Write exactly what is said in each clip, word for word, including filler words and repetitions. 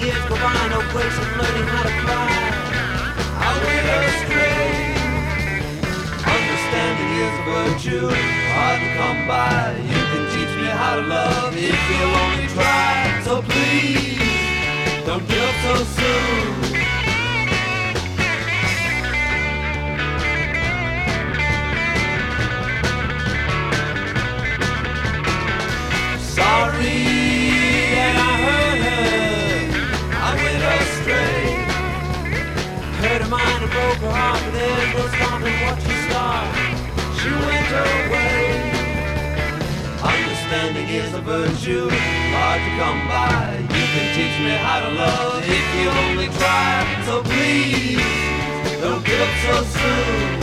years go by, no grace in learning how to fly. I went astray. Understanding is a virtue, hard to come by. You can teach me how to love if you'll only try. So please, don't give up so soon. Sorry that I hurt her, I went astray. Hurt her mind and broke her heart, but there's no stopping what you start. She went away. Understanding is a virtue, hard to come by. You can teach me how to love if you only try. So please, don't give up so soon.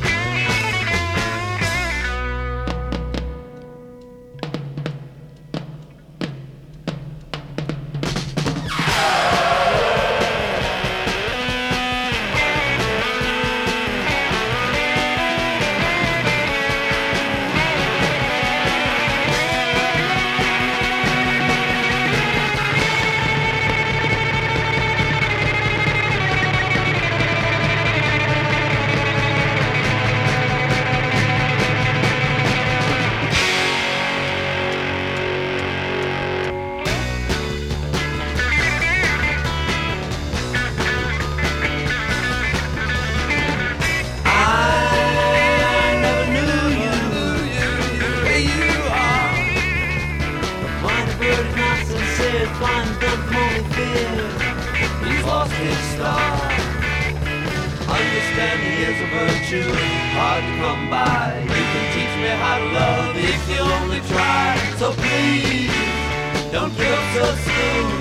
Understanding is a virtue, hard to come by. You can teach me how to love if you only try. So please, don't give up so soon.